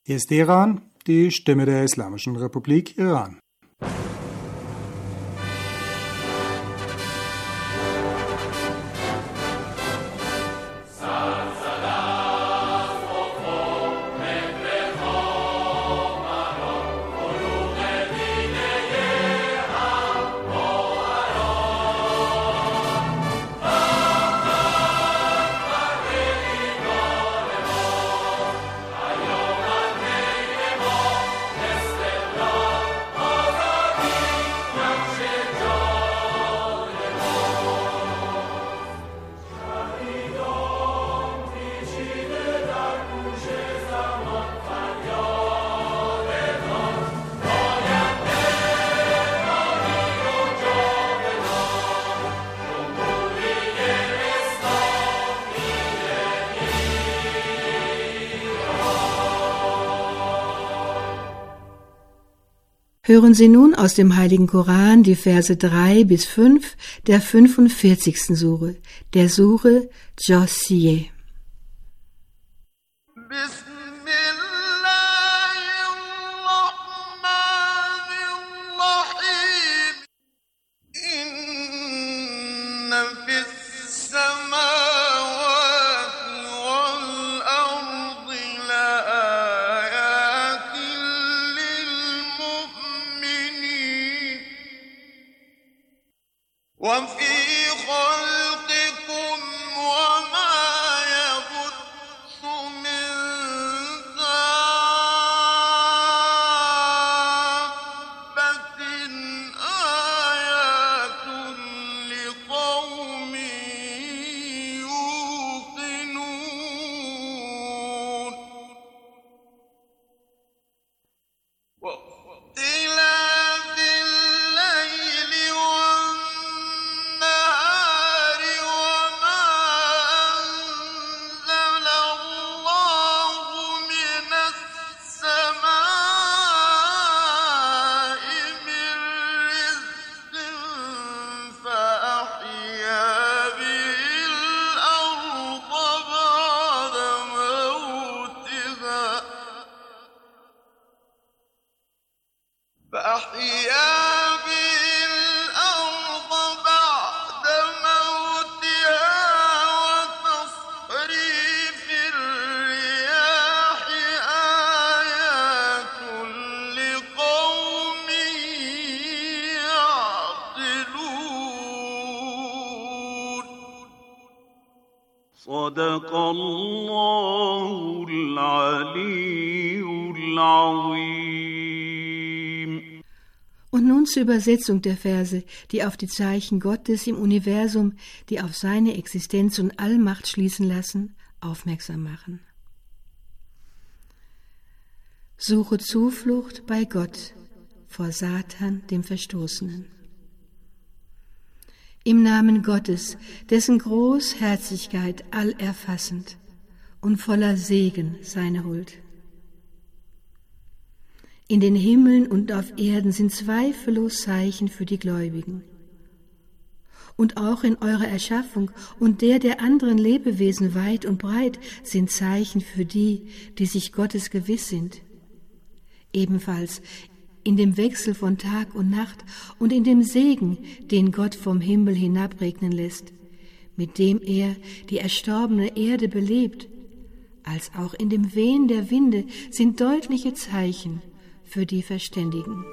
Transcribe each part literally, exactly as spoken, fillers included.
Hier ist Iran, die Stimme der Islamischen Republik Iran. Hören Sie nun aus dem Heiligen Koran die Verse drei bis fünf der fünfundvierzigsten Sure, der Sure Jossieh. صدق الله العلي العظيم. Und nun zur Übersetzung der Verse, die auf die Zeichen Gottes im Universum, die auf seine Existenz und Allmacht schließen lassen, aufmerksam machen. Suche Zuflucht bei Gott vor Satan, dem Verstoßenen. Im Namen Gottes, dessen Großherzigkeit allerfassend und voller Segen seine Huld. In den Himmeln und auf Erden sind zweifellos Zeichen für die Gläubigen. Und auch in eurer Erschaffung und der der anderen Lebewesen weit und breit sind Zeichen für die, die sich Gottes gewiss sind. Ebenfalls in dem Wechsel von Tag und Nacht und in dem Segen, den Gott vom Himmel hinabregnen lässt, mit dem er die erstorbene Erde belebt, als auch in dem Wehen der Winde sind deutliche Zeichen für die Verständigen.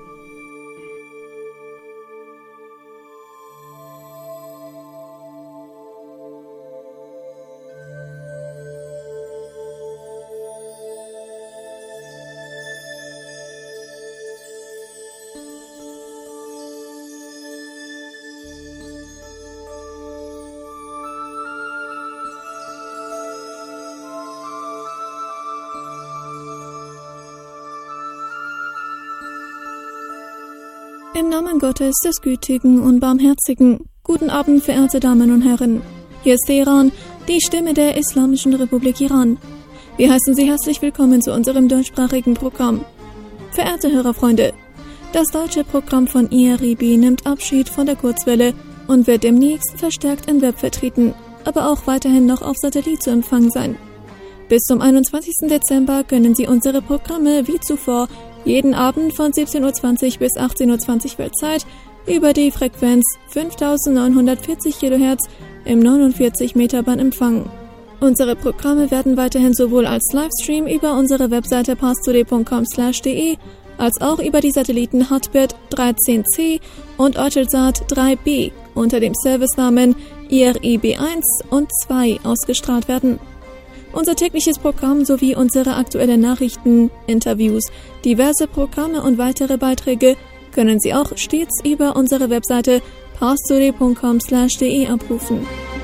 Im Namen Gottes, des Gütigen und Barmherzigen. Guten Abend, verehrte Damen und Herren. Hier ist Iran, die Stimme der Islamischen Republik Iran. Wir heißen Sie herzlich willkommen zu unserem deutschsprachigen Programm. Verehrte Hörerfreunde, das deutsche Programm von I R I B nimmt Abschied von der Kurzwelle und wird demnächst verstärkt im Web vertreten, aber auch weiterhin noch auf Satellit zu empfangen sein. Bis zum einundzwanzigsten Dezember können Sie unsere Programme wie zuvor jeden Abend von siebzehn Uhr zwanzig bis achtzehn Uhr zwanzig Weltzeit über die Frequenz fünftausendneunhundertvierzig Kilohertz im neunundvierzig Meter Band empfangen. Unsere Programme werden weiterhin sowohl als Livestream über unsere Webseite parstoday punkt com slash de als auch über die Satelliten Hotbird dreizehn C und Eutelsat drei B unter dem Servicenamen I R I B eins und zwei ausgestrahlt werden. Unser tägliches Programm sowie unsere aktuellen Nachrichten, Interviews, diverse Programme und weitere Beiträge können Sie auch stets über unsere Webseite parstoday punkt com slash de abrufen.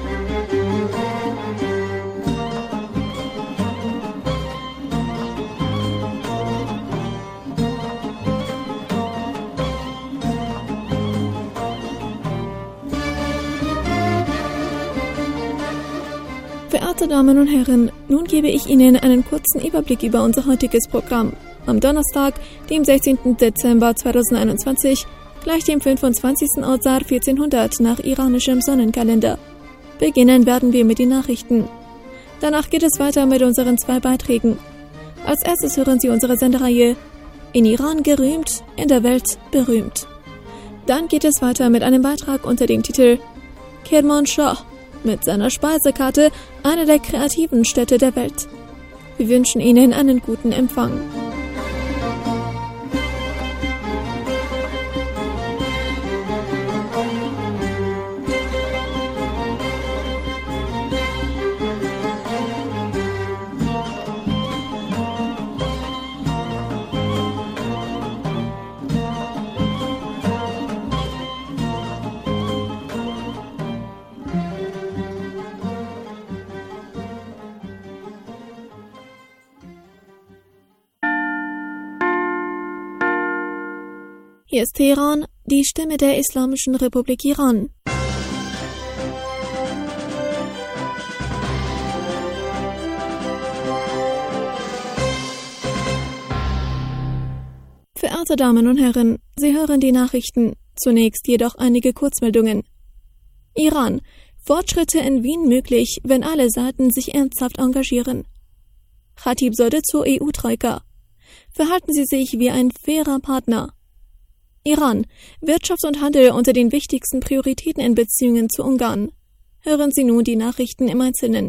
Verehrte Damen und Herren, nun gebe ich Ihnen einen kurzen Überblick über unser heutiges Programm. Am Donnerstag, dem sechzehnten Dezember zweitausendeinundzwanzig, gleich dem fünfundzwanzigsten Ozar vierzehnhundert nach iranischem Sonnenkalender. Beginnen werden wir mit den Nachrichten. Danach geht es weiter mit unseren zwei Beiträgen. Als erstes hören Sie unsere Sendereihe In Iran gerühmt, in der Welt berühmt. Dann geht es weiter mit einem Beitrag unter dem Titel Kermanshah mit seiner Speisekarte, eine der kreativen Städte der Welt. Wir wünschen Ihnen einen guten Empfang. Hier ist Teheran, die Stimme der Islamischen Republik Iran. Verehrte Damen und Herren, Sie hören die Nachrichten, zunächst jedoch einige Kurzmeldungen. Iran: Fortschritte in Wien möglich, wenn alle Seiten sich ernsthaft engagieren. Khatibzadeh zur E U-Troika: Verhalten Sie sich wie ein fairer Partner. Iran: Wirtschaft und Handel unter den wichtigsten Prioritäten in Beziehungen zu Ungarn. Hören Sie nun die Nachrichten im Einzelnen.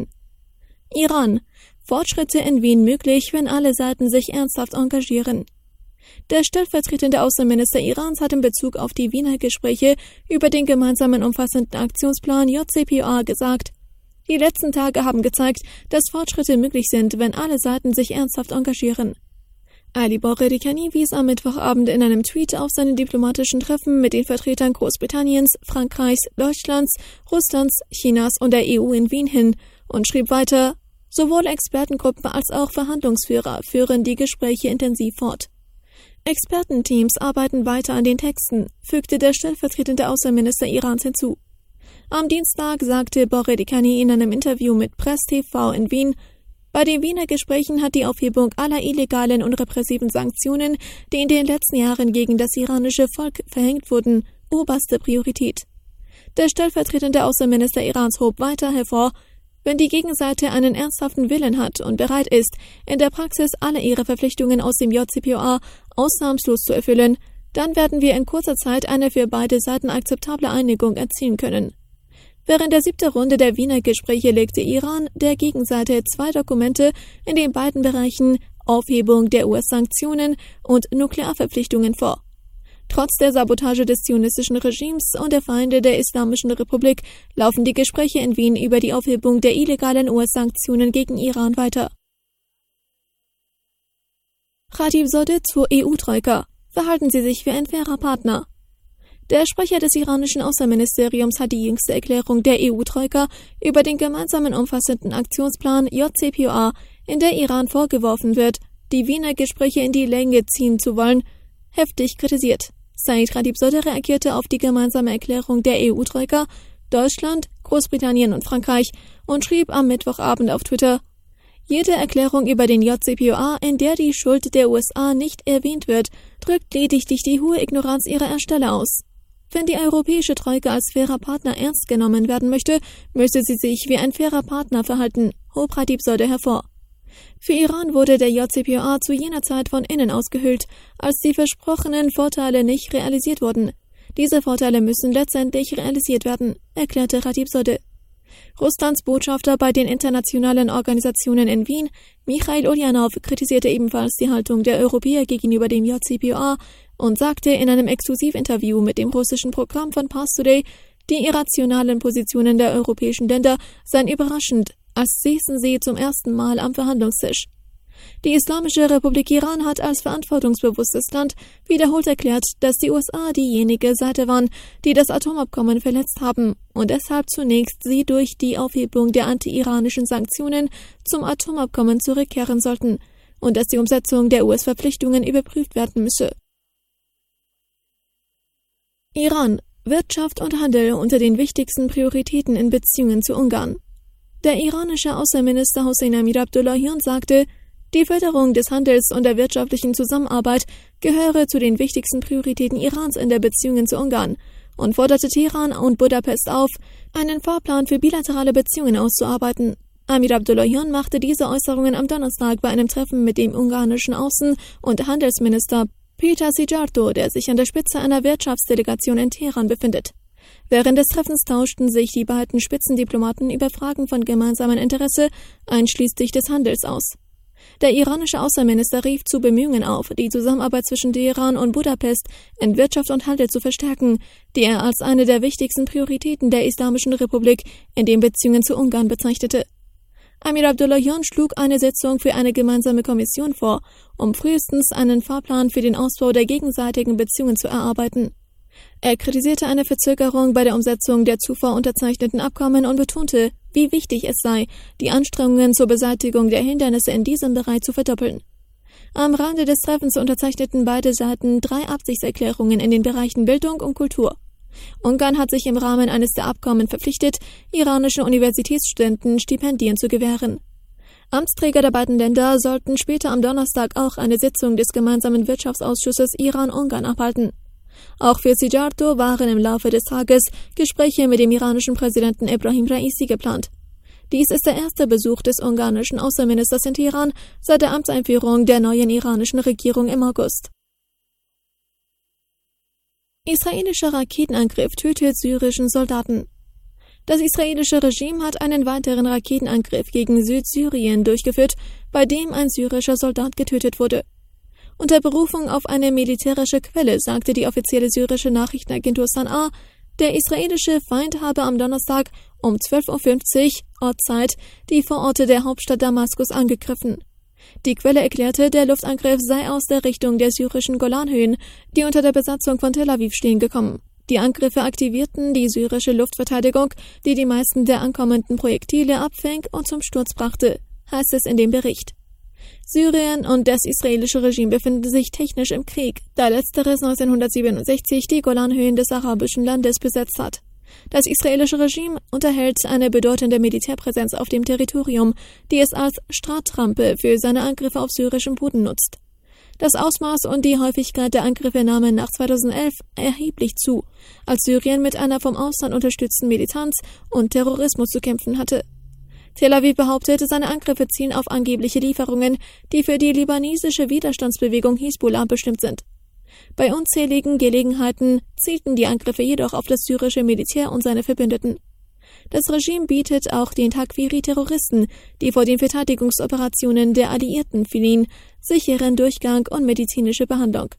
Iran: Fortschritte in Wien möglich, wenn alle Seiten sich ernsthaft engagieren. Der stellvertretende Außenminister Irans hat in Bezug auf die Wiener Gespräche über den gemeinsamen umfassenden Aktionsplan J C P O A gesagt: Die letzten Tage haben gezeigt, dass Fortschritte möglich sind, wenn alle Seiten sich ernsthaft engagieren. Ali Bogherikhani wies am Mittwochabend in einem Tweet auf seine diplomatischen Treffen mit den Vertretern Großbritanniens, Frankreichs, Deutschlands, Russlands, Chinas und der E U in Wien hin und schrieb weiter: Sowohl Expertengruppen als auch Verhandlungsführer führen die Gespräche intensiv fort. Expertenteams arbeiten weiter an den Texten, fügte der stellvertretende Außenminister Irans hinzu. Am Dienstag sagte Bogherikhani in einem Interview mit Press T V in Wien: Bei den Wiener Gesprächen hat die Aufhebung aller illegalen und repressiven Sanktionen, die in den letzten Jahren gegen das iranische Volk verhängt wurden, oberste Priorität. Der stellvertretende Außenminister Irans hob weiter hervor: Wenn die Gegenseite einen ernsthaften Willen hat und bereit ist, in der Praxis alle ihre Verpflichtungen aus dem J C P O A ausnahmslos zu erfüllen, dann werden wir in kurzer Zeit eine für beide Seiten akzeptable Einigung erzielen können. Während der siebten Runde der Wiener Gespräche legte Iran der Gegenseite zwei Dokumente in den beiden Bereichen Aufhebung der U S-Sanktionen und Nuklearverpflichtungen vor. Trotz der Sabotage des zionistischen Regimes und der Feinde der Islamischen Republik laufen die Gespräche in Wien über die Aufhebung der illegalen U S-Sanktionen gegen Iran weiter. Khatibzadeh zur E U-Troika: Verhalten Sie sich wie ein fairer Partner. Der Sprecher des iranischen Außenministeriums hat die jüngste Erklärung der E U-Troika über den gemeinsamen umfassenden Aktionsplan J C P O A, in der Iran vorgeworfen wird, die Wiener Gespräche in die Länge ziehen zu wollen, heftig kritisiert. Said Khatibzadeh reagierte auf die gemeinsame Erklärung der E U-Troika, Deutschland, Großbritannien und Frankreich und schrieb am Mittwochabend auf Twitter: Jede Erklärung über den J C P O A, in der die Schuld der U S A nicht erwähnt wird, drückt lediglich die hohe Ignoranz ihrer Ersteller aus. Wenn die europäische Troika als fairer Partner ernst genommen werden möchte, müsste sie sich wie ein fairer Partner verhalten, hob Khatibzadeh hervor. Für Iran wurde der J C P O A zu jener Zeit von innen ausgehöhlt, als die versprochenen Vorteile nicht realisiert wurden. Diese Vorteile müssen letztendlich realisiert werden, erklärte Ratibzadeh. Russlands Botschafter bei den internationalen Organisationen in Wien, Michail Ulyanov, kritisierte ebenfalls die Haltung der Europäer gegenüber dem J C P O A und sagte in einem Exklusivinterview mit dem russischen Programm von Pars Today, die irrationalen Positionen der europäischen Länder seien überraschend, als säßen sie zum ersten Mal am Verhandlungstisch. Die Islamische Republik Iran hat als verantwortungsbewusstes Land wiederholt erklärt, dass die U S A diejenige Seite waren, die das Atomabkommen verletzt haben und deshalb zunächst sie durch die Aufhebung der anti-iranischen Sanktionen zum Atomabkommen zurückkehren sollten und dass die Umsetzung der U S-Verpflichtungen überprüft werden müsse. Iran, Wirtschaft und Handel unter den wichtigsten Prioritäten in Beziehungen zu Ungarn. Der iranische Außenminister Hossein Amir Abdullahian sagte, die Förderung des Handels und der wirtschaftlichen Zusammenarbeit gehöre zu den wichtigsten Prioritäten Irans in der Beziehungen zu Ungarn und forderte Teheran und Budapest auf, einen Fahrplan für bilaterale Beziehungen auszuarbeiten. Amir Abdullahian machte diese Äußerungen am Donnerstag bei einem Treffen mit dem ungarischen Außen- und Handelsminister Peter Szijjártó, der sich an der Spitze einer Wirtschaftsdelegation in Teheran befindet. Während des Treffens tauschten sich die beiden Spitzendiplomaten über Fragen von gemeinsamem Interesse, einschließlich des Handels, aus. Der iranische Außenminister rief zu Bemühungen auf, die Zusammenarbeit zwischen Teheran und Budapest in Wirtschaft und Handel zu verstärken, die er als eine der wichtigsten Prioritäten der Islamischen Republik in den Beziehungen zu Ungarn bezeichnete. Amir Abdullahian schlug eine Sitzung für eine gemeinsame Kommission vor, um frühestens einen Fahrplan für den Ausbau der gegenseitigen Beziehungen zu erarbeiten. Er kritisierte eine Verzögerung bei der Umsetzung der zuvor unterzeichneten Abkommen und betonte, wie wichtig es sei, die Anstrengungen zur Beseitigung der Hindernisse in diesem Bereich zu verdoppeln. Am Rande des Treffens unterzeichneten beide Seiten drei Absichtserklärungen in den Bereichen Bildung und Kultur. Ungarn hat sich im Rahmen eines der Abkommen verpflichtet, iranischen Universitätsstudenten Stipendien zu gewähren. Amtsträger der beiden Länder sollten später am Donnerstag auch eine Sitzung des gemeinsamen Wirtschaftsausschusses Iran-Ungarn abhalten. Auch für Szijjártó waren im Laufe des Tages Gespräche mit dem iranischen Präsidenten Ebrahim Raisi geplant. Dies ist der erste Besuch des ungarischen Außenministers in Teheran seit der Amtseinführung der neuen iranischen Regierung im August. Israelischer Raketenangriff tötet syrischen Soldaten. Das israelische Regime hat einen weiteren Raketenangriff gegen Südsyrien durchgeführt, bei dem ein syrischer Soldat getötet wurde. Unter Berufung auf eine militärische Quelle sagte die offizielle syrische Nachrichtenagentur San'a, der israelische Feind habe am Donnerstag um zwölf Uhr fünfzig Ortszeit die Vororte der Hauptstadt Damaskus angegriffen. Die Quelle erklärte, der Luftangriff sei aus der Richtung der syrischen Golanhöhen, die unter der Besatzung von Tel Aviv stehen, gekommen. Die Angriffe aktivierten die syrische Luftverteidigung, die die meisten der ankommenden Projektile abfing und zum Sturz brachte, heißt es in dem Bericht. Syrien und das israelische Regime befinden sich technisch im Krieg, da letzteres neunzehnhundertsiebenundsechzig die Golanhöhen des arabischen Landes besetzt hat. Das israelische Regime unterhält eine bedeutende Militärpräsenz auf dem Territorium, die es als Startrampe für seine Angriffe auf syrischem Boden nutzt. Das Ausmaß und die Häufigkeit der Angriffe nahmen nach zweitausendelf erheblich zu, als Syrien mit einer vom Ausland unterstützten Militanz und Terrorismus zu kämpfen hatte. Tel Aviv behauptete, seine Angriffe zielen auf angebliche Lieferungen, die für die libanesische Widerstandsbewegung Hisbollah bestimmt sind. Bei unzähligen Gelegenheiten zielten die Angriffe jedoch auf das syrische Militär und seine Verbündeten. Das Regime bietet auch den Takfiri-Terroristen, die vor den Verteidigungsoperationen der Alliierten fliehen, sicheren Durchgang und medizinische Behandlung.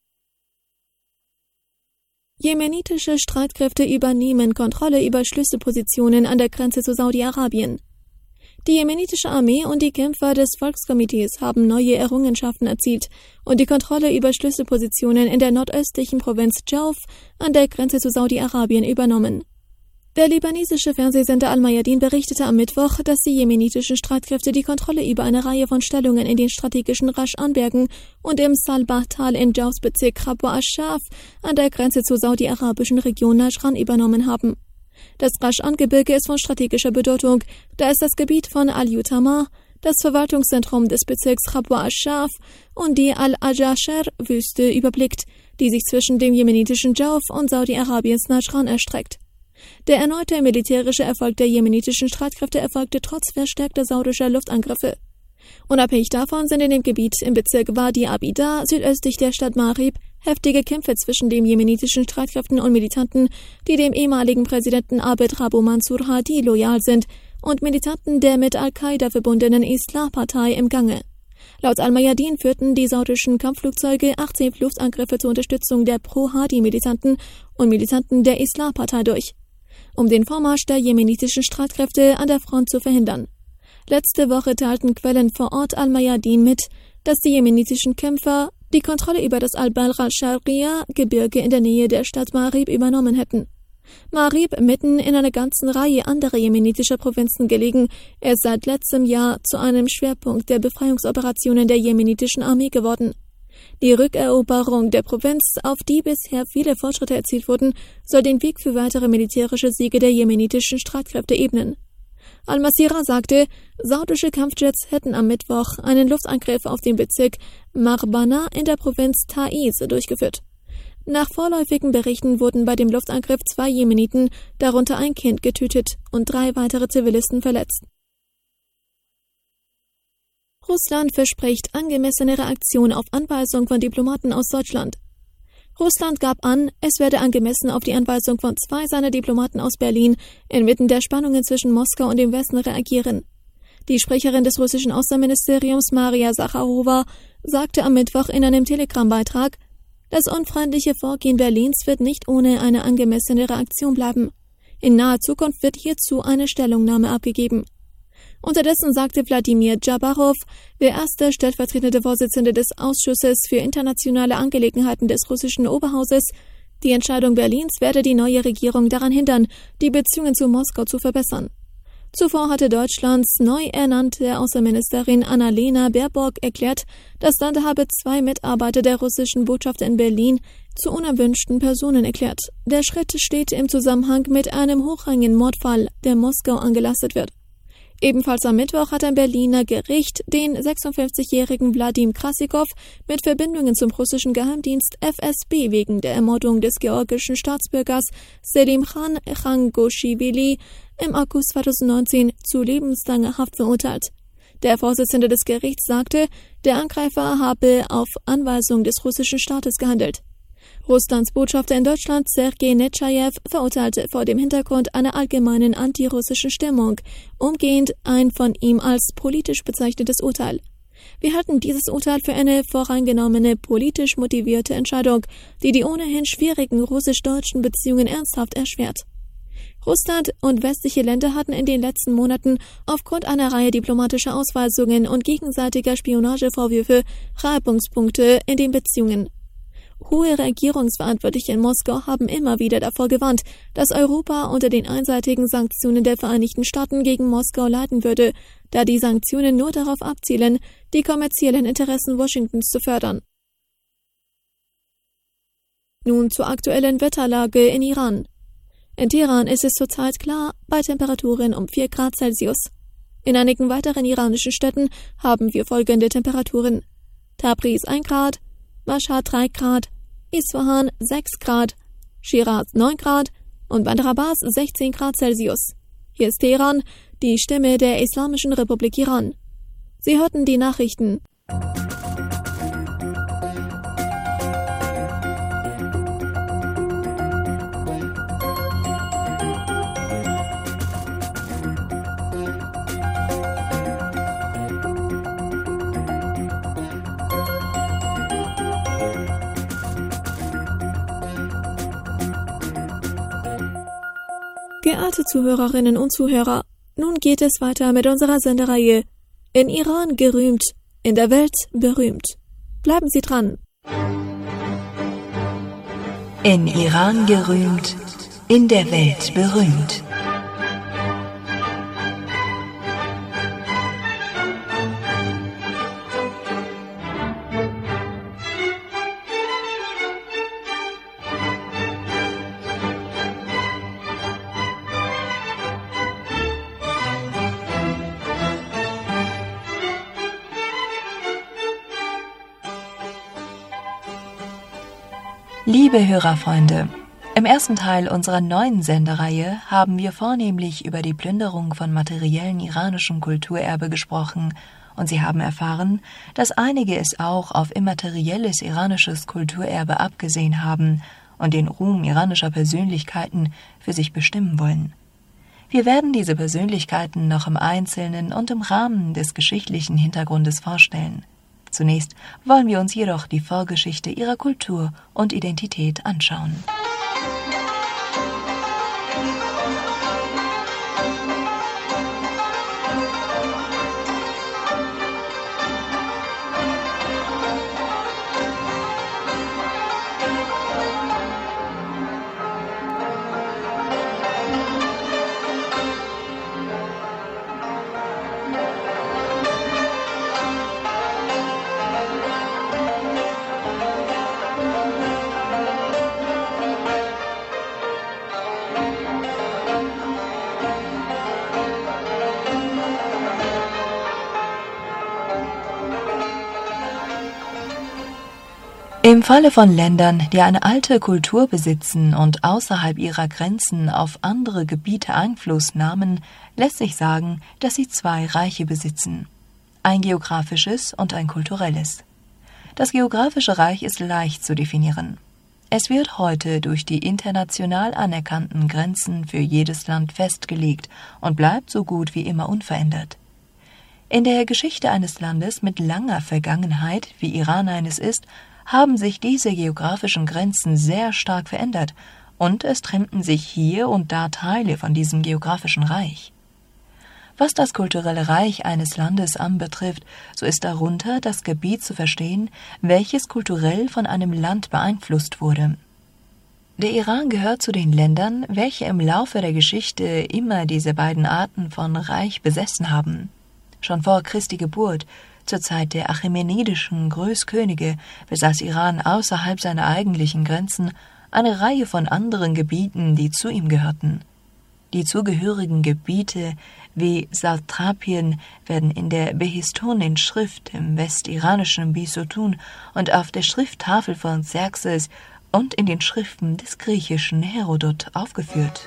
Jemenitische Streitkräfte übernehmen Kontrolle über Schlüsselpositionen an der Grenze zu Saudi-Arabien. Die jemenitische Armee und die Kämpfer des Volkskomitees haben neue Errungenschaften erzielt und die Kontrolle über Schlüsselpositionen in der nordöstlichen Provinz Djauf an der Grenze zu Saudi-Arabien übernommen. Der libanesische Fernsehsender Al-Mayadin berichtete am Mittwoch, dass die jemenitischen Streitkräfte die Kontrolle über eine Reihe von Stellungen in den strategischen Rasch-Anbergen und im Salbah-Tal in Djaufs Bezirk Rabwa Ash-Shaf an der Grenze zur saudi-arabischen Region Najran übernommen haben. Das Rasch-An-Gebirge ist von strategischer Bedeutung, da es das Gebiet von Al-Yutama, das Verwaltungszentrum des Bezirks Rabwa Ash-Shaf und die Al-Ajasher-Wüste überblickt, die sich zwischen dem jemenitischen Djauf und Saudi-Arabiens Najran erstreckt. Der erneute militärische Erfolg der jemenitischen Streitkräfte erfolgte trotz verstärkter saudischer Luftangriffe. Unabhängig davon sind in dem Gebiet im Bezirk Wadi Abida, südöstlich der Stadt Marib, heftige Kämpfe zwischen den jemenitischen Streitkräften und Militanten, die dem ehemaligen Präsidenten Abed Rabo Mansur Hadi loyal sind, und Militanten der mit Al-Qaida verbundenen Islah-Partei im Gange. Laut Al-Mayadin führten die saudischen Kampfflugzeuge achtzehn Luftangriffe zur Unterstützung der Pro-Hadi-Militanten und Militanten der Islah-Partei durch, um den Vormarsch der jemenitischen Streitkräfte an der Front zu verhindern. Letzte Woche teilten Quellen vor Ort Al-Mayadin mit, dass die jemenitischen Kämpfer die Kontrolle über das Al-Balgha-Sharia-Gebirge in der Nähe der Stadt Marib übernommen hätten. Marib, mitten in einer ganzen Reihe anderer jemenitischer Provinzen gelegen, ist seit letztem Jahr zu einem Schwerpunkt der Befreiungsoperationen der jemenitischen Armee geworden. Die Rückeroberung der Provinz, auf die bisher viele Fortschritte erzielt wurden, soll den Weg für weitere militärische Siege der jemenitischen Streitkräfte ebnen. Al-Masira sagte, saudische Kampfjets hätten am Mittwoch einen Luftangriff auf den Bezirk Marbana in der Provinz Taiz durchgeführt. Nach vorläufigen Berichten wurden bei dem Luftangriff zwei Jemeniten, darunter ein Kind, getötet und drei weitere Zivilisten verletzt. Russland verspricht angemessene Reaktion auf Anweisung von Diplomaten aus Deutschland. Russland gab an, es werde angemessen auf die Anweisung von zwei seiner Diplomaten aus Berlin inmitten der Spannungen zwischen Moskau und dem Westen reagieren. Die Sprecherin des russischen Außenministeriums Maria Sacharowa sagte am Mittwoch in einem Telegram-Beitrag, das unfreundliche Vorgehen Berlins wird nicht ohne eine angemessene Reaktion bleiben. In naher Zukunft wird hierzu eine Stellungnahme abgegeben. Unterdessen sagte Wladimir Djabarow, der erste stellvertretende Vorsitzende des Ausschusses für internationale Angelegenheiten des russischen Oberhauses, die Entscheidung Berlins werde die neue Regierung daran hindern, die Beziehungen zu Moskau zu verbessern. Zuvor hatte Deutschlands neu ernannte Außenministerin Annalena Baerbock erklärt, das Land habe zwei Mitarbeiter der russischen Botschaft in Berlin zu unerwünschten Personen erklärt. Der Schritt steht im Zusammenhang mit einem hochrangigen Mordfall, der Moskau angelastet wird. Ebenfalls am Mittwoch hat ein Berliner Gericht den sechsundfünfzigjährigen Wladim Krassikow mit Verbindungen zum russischen Geheimdienst F S B wegen der Ermordung des georgischen Staatsbürgers Selimkhan Khangoshvili im August zweitausendneunzehn zu lebenslanger Haft verurteilt. Der Vorsitzende des Gerichts sagte, der Angreifer habe auf Anweisung des russischen Staates gehandelt. Russlands Botschafter in Deutschland, Sergei Netschajew, verurteilte vor dem Hintergrund einer allgemeinen antirussischen Stimmung umgehend ein von ihm als politisch bezeichnetes Urteil. Wir halten dieses Urteil für eine voreingenommene, politisch motivierte Entscheidung, die die ohnehin schwierigen russisch-deutschen Beziehungen ernsthaft erschwert. Russland und westliche Länder hatten in den letzten Monaten aufgrund einer Reihe diplomatischer Ausweisungen und gegenseitiger Spionagevorwürfe Reibungspunkte in den Beziehungen. Hohe Regierungsverantwortliche in Moskau haben immer wieder davor gewarnt, dass Europa unter den einseitigen Sanktionen der Vereinigten Staaten gegen Moskau leiden würde, da die Sanktionen nur darauf abzielen, die kommerziellen Interessen Washingtons zu fördern. Nun zur aktuellen Wetterlage in Iran. In Teheran ist es zurzeit klar, bei Temperaturen um vier Grad Celsius. In einigen weiteren iranischen Städten haben wir folgende Temperaturen: Tabriz ein Grad, Mashhad drei Grad, Isfahan sechs Grad, Shiraz neun Grad und Bandar Abbas sechzehn Grad Celsius. Hier ist Teheran, die Stimme der Islamischen Republik Iran. Sie hörten die Nachrichten. Geehrte Zuhörerinnen und Zuhörer, nun geht es weiter mit unserer Sendereihe In Iran gerühmt, in der Welt berühmt. Bleiben Sie dran. In Iran gerühmt, in der Welt berühmt. Liebe Hörerfreunde, Im ersten Teil unserer neuen Sendereihe haben wir vornehmlich über die Plünderung von materiellen iranischen Kulturerbe gesprochen und Sie haben erfahren, dass einige es auch auf immaterielles iranisches Kulturerbe abgesehen haben und den Ruhm iranischer Persönlichkeiten für sich bestimmen wollen. Wir werden diese Persönlichkeiten noch im Einzelnen und im Rahmen des geschichtlichen Hintergrundes vorstellen. Zunächst wollen wir uns jedoch die Vorgeschichte ihrer Kultur und Identität anschauen. Im Falle von Ländern, die eine alte Kultur besitzen und außerhalb ihrer Grenzen auf andere Gebiete Einfluss nahmen, lässt sich sagen, dass sie zwei Reiche besitzen: ein geografisches und ein kulturelles. Das geografische Reich ist leicht zu definieren. Es wird heute durch die international anerkannten Grenzen für jedes Land festgelegt und bleibt so gut wie immer unverändert. In der Geschichte eines Landes mit langer Vergangenheit, wie Iran eines ist, haben sich diese geografischen Grenzen sehr stark verändert und es trennten sich hier und da Teile von diesem geografischen Reich. Was das kulturelle Reich eines Landes anbetrifft, so ist darunter das Gebiet zu verstehen, welches kulturell von einem Land beeinflusst wurde. Der Iran gehört zu den Ländern, welche im Laufe der Geschichte immer diese beiden Arten von Reich besessen haben. Schon vor Christi Geburt, zur Zeit der achämenidischen Großkönige, besaß Iran außerhalb seiner eigentlichen Grenzen eine Reihe von anderen Gebieten, die zu ihm gehörten. Die zugehörigen Gebiete wie Satrapien werden in der Behistonin-Schrift im westiranischen Bisotun und auf der Schrifttafel von Xerxes und in den Schriften des griechischen Herodot aufgeführt.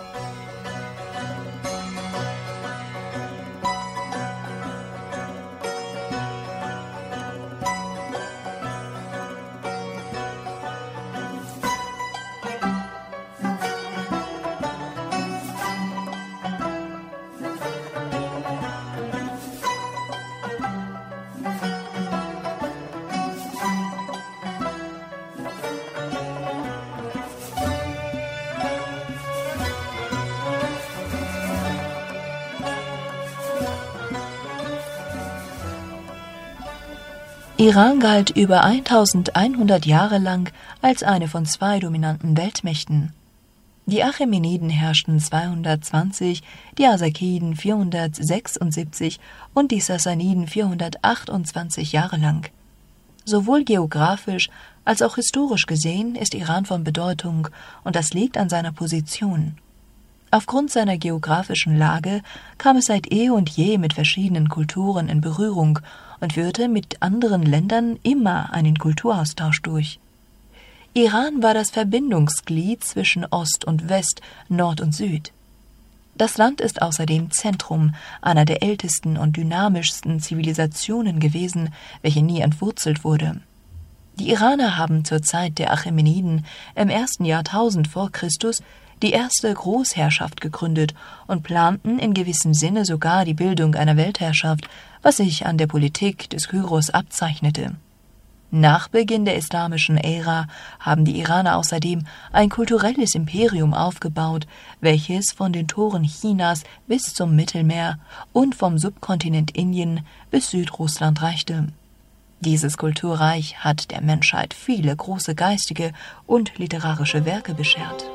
Iran galt über eintausendeinhundert Jahre lang als eine von zwei dominanten Weltmächten. Die Achämeniden herrschten zweihundertzwanzig, die Arsakiden vierhundertsechsundsiebzig und die Sassaniden vierhundertachtundzwanzig Jahre lang. Sowohl geografisch als auch historisch gesehen ist Iran von Bedeutung und das liegt an seiner Position. Aufgrund seiner geografischen Lage kam es seit eh und je mit verschiedenen Kulturen in Berührung und führte mit anderen Ländern immer einen Kulturaustausch durch. Iran war das Verbindungsglied zwischen Ost und West, Nord und Süd. Das Land ist außerdem Zentrum einer der ältesten und dynamischsten Zivilisationen gewesen, welche nie entwurzelt wurde. Die Iraner haben zur Zeit der Achämeniden im ersten Jahrtausend vor Christus die erste Großherrschaft gegründet und planten in gewissem Sinne sogar die Bildung einer Weltherrschaft, was sich an der Politik des Kyros abzeichnete. Nach Beginn der islamischen Ära haben die Iraner außerdem ein kulturelles Imperium aufgebaut, welches von den Toren Chinas bis zum Mittelmeer und vom Subkontinent Indien bis Südrussland reichte. Dieses Kulturreich hat der Menschheit viele große geistige und literarische Werke beschert.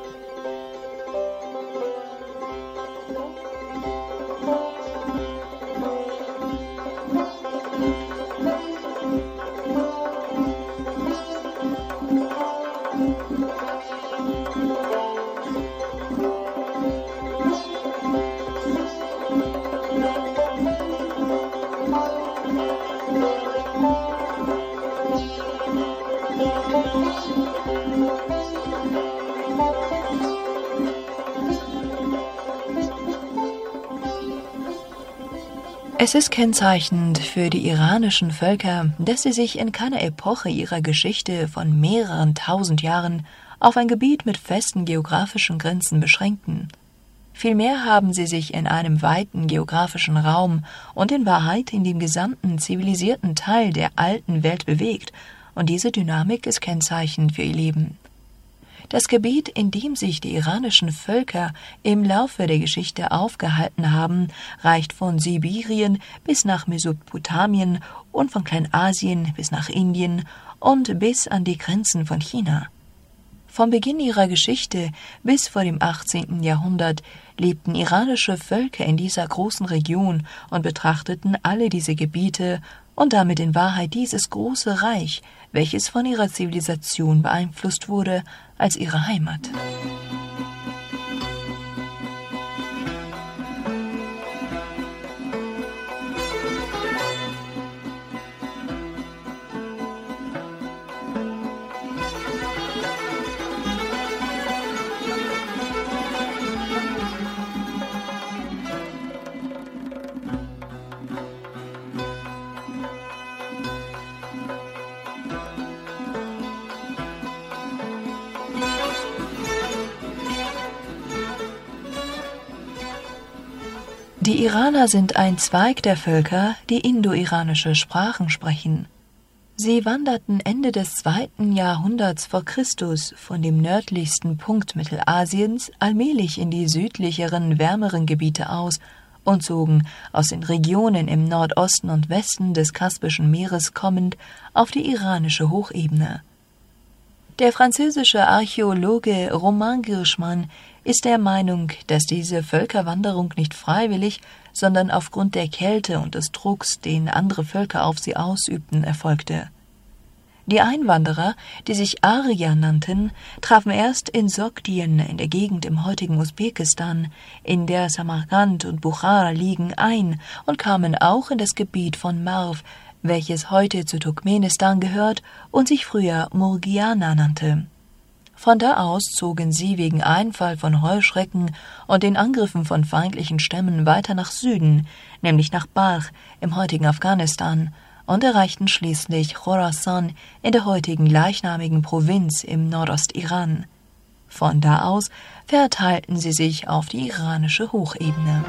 Es ist kennzeichnend für die iranischen Völker, dass sie sich in keiner Epoche ihrer Geschichte von mehreren tausend Jahren auf ein Gebiet mit festen geografischen Grenzen beschränkten. Vielmehr haben sie sich in einem weiten geografischen Raum und in Wahrheit in dem gesamten zivilisierten Teil der alten Welt bewegt, und diese Dynamik ist kennzeichnend für ihr Leben. Das Gebiet, in dem sich die iranischen Völker im Laufe der Geschichte aufgehalten haben, reicht von Sibirien bis nach Mesopotamien und von Kleinasien bis nach Indien und bis an die Grenzen von China. Vom Beginn ihrer Geschichte bis vor dem achtzehnten Jahrhundert lebten iranische Völker in dieser großen Region und betrachteten alle diese Gebiete und damit in Wahrheit dieses große Reich, welches von ihrer Zivilisation beeinflusst wurde, als ihre Heimat. Die Iraner sind ein Zweig der Völker, die indo-iranische Sprachen sprechen. Sie wanderten Ende des zweiten Jahrhunderts vor Christus von dem nördlichsten Punkt Mittelasiens allmählich in die südlicheren, wärmeren Gebiete aus und zogen aus den Regionen im Nordosten und Westen des Kaspischen Meeres kommend auf die iranische Hochebene. Der französische Archäologe Romain Girschman ist der Meinung, dass diese Völkerwanderung nicht freiwillig, sondern aufgrund der Kälte und des Drucks, den andere Völker auf sie ausübten, erfolgte. Die Einwanderer, die sich Arier nannten, trafen erst in Sogdien in der Gegend im heutigen Usbekistan, in der Samarkand und Buchara liegen, ein und kamen auch in das Gebiet von Marv, welches heute zu Turkmenistan gehört und sich früher Murgiana nannte. Von da aus zogen sie wegen Einfall von Heuschrecken und den Angriffen von feindlichen Stämmen weiter nach Süden, nämlich nach Balch im heutigen Afghanistan, und erreichten schließlich Khorasan in der heutigen gleichnamigen Provinz im Nordostiran. Von da aus verteilten sie sich auf die iranische Hochebene.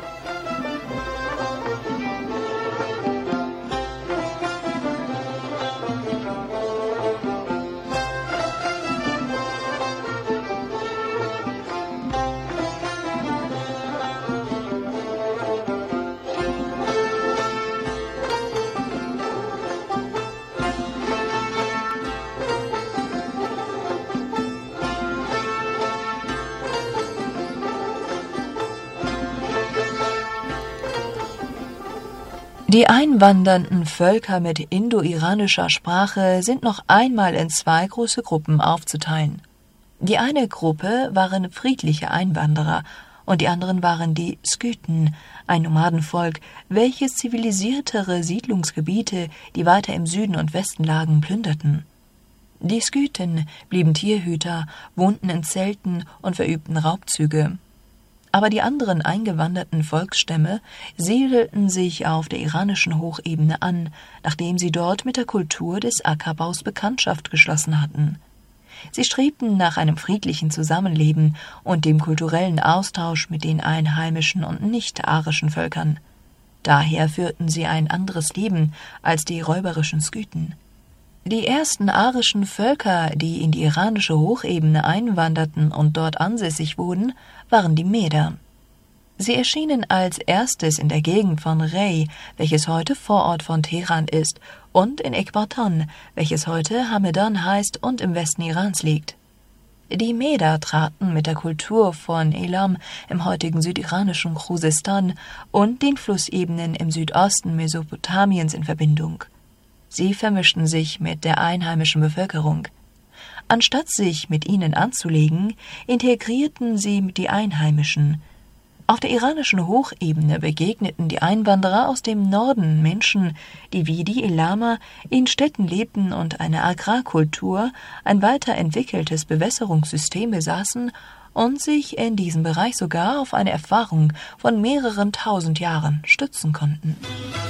Die einwandernden Völker mit indo-iranischer Sprache sind noch einmal in zwei große Gruppen aufzuteilen. Die eine Gruppe waren friedliche Einwanderer und die anderen waren die Skythen, ein Nomadenvolk, welches zivilisiertere Siedlungsgebiete, die weiter im Süden und Westen lagen, plünderten. Die Skythen blieben Tierhüter, wohnten in Zelten und verübten Raubzüge. Aber die anderen eingewanderten Volksstämme siedelten sich auf der iranischen Hochebene an, nachdem sie dort mit der Kultur des Ackerbaus Bekanntschaft geschlossen hatten. Sie strebten nach einem friedlichen Zusammenleben und dem kulturellen Austausch mit den einheimischen und nicht-arischen Völkern. Daher führten sie ein anderes Leben als die räuberischen Skythen. Die ersten arischen Völker, die in die iranische Hochebene einwanderten und dort ansässig wurden, waren die Meder. Sie erschienen als erstes in der Gegend von Rey, welches heute Vorort von Teheran ist, und in Ekbatan, welches heute Hamedan heißt und im Westen Irans liegt. Die Meder traten mit der Kultur von Elam im heutigen südiranischen Khuzestan und den Flussebenen im Südosten Mesopotamiens in Verbindung. Sie vermischten sich mit der einheimischen Bevölkerung. Anstatt sich mit ihnen anzulegen, integrierten sie die Einheimischen. Auf der iranischen Hochebene begegneten die Einwanderer aus dem Norden Menschen, die wie die Elamer in Städten lebten und eine Agrarkultur, ein weiterentwickeltes Bewässerungssystem besaßen und sich in diesem Bereich sogar auf eine Erfahrung von mehreren tausend Jahren stützen konnten.